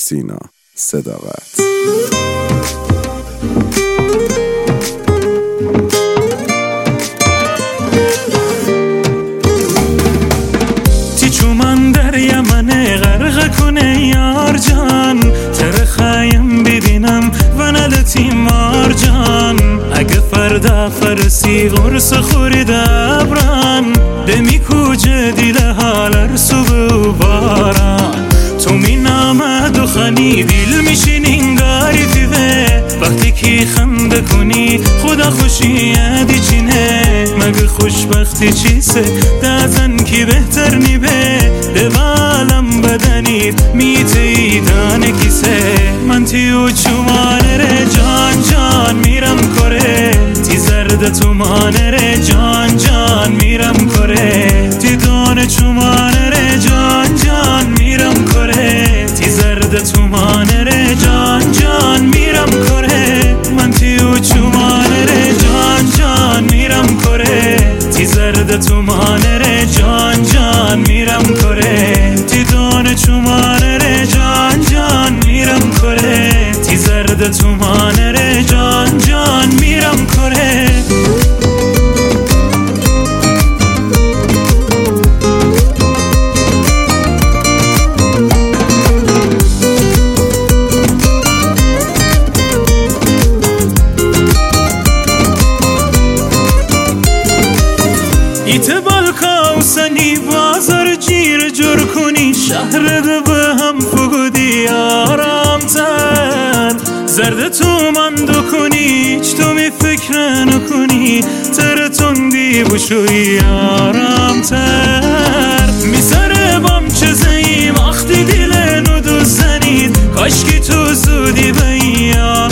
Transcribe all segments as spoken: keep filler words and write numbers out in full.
سینا صداقت. تی چومان در یمن غرق کنه یار جان، تر خایم ببینم و ندتی مار جان. اگه فردا فرسی غرس خورید ابران، دمی کوچه دیده حالر صبح و باران. تو می نامد و خنی دیل میشین انگاری دیوه، وقتی که خنده کنی خدا خوشی یادی چینه. مگه خوشبختی چیسه دازن کی بهتر نیبه، دوالم بدنید میتیدانه کیسه. من تیو چومانه ره جان جان میرم کره، تی زرد تومانه ره جان جان میرم کره. تی دانه چومانه ره جان جان میرم کره، تی زرد تومانه ره جان جان میرم کره. من تیو چومانه ره جان جان میرم کره، تی زرد تومانه ره جان جان میرم کره. تی دانه چومانه ره جان جان میرم کره، تی زرد تومانه ره جان جان میرم کره. ایت بالکا و سنی بازار جیر جور کنی، شهر ده به هم فگودی آرام تر. زرد تو من دو کنی چ تو می فکر نکنی، تر تندی بشوی آرام تر. می سر بام چه زیم اختی دیل نو زنید، کاشکی تو زودی بیار.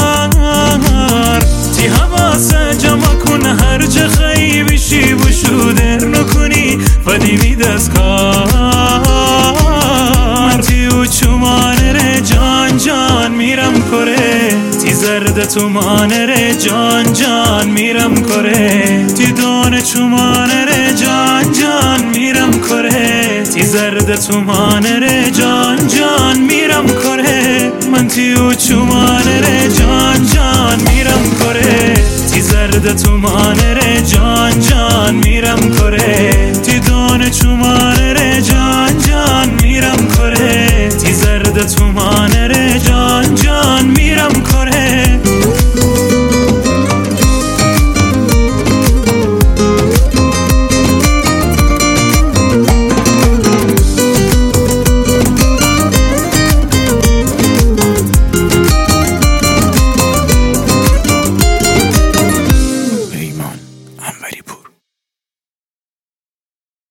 تی حواسه جمع کن هر جه خیبشی بشو در نکنی فدی می دست کار. من تیو چومانه ره جان جان میرم کره، تی زرد تومانه ره جان جان میرم کره. تی دانه چومانه ره جان جان میرم کره، تی زرد تومانه ره جان جان میرم کره. من تیو چومانه ره جان جان میرم کره، تی زرد تومانه ره جان جان میرم کره. تی دانه چومانه ره جان جان میرم کره، تی زرد تومانه ره جان جان میرم کره. پیمان انوری پور.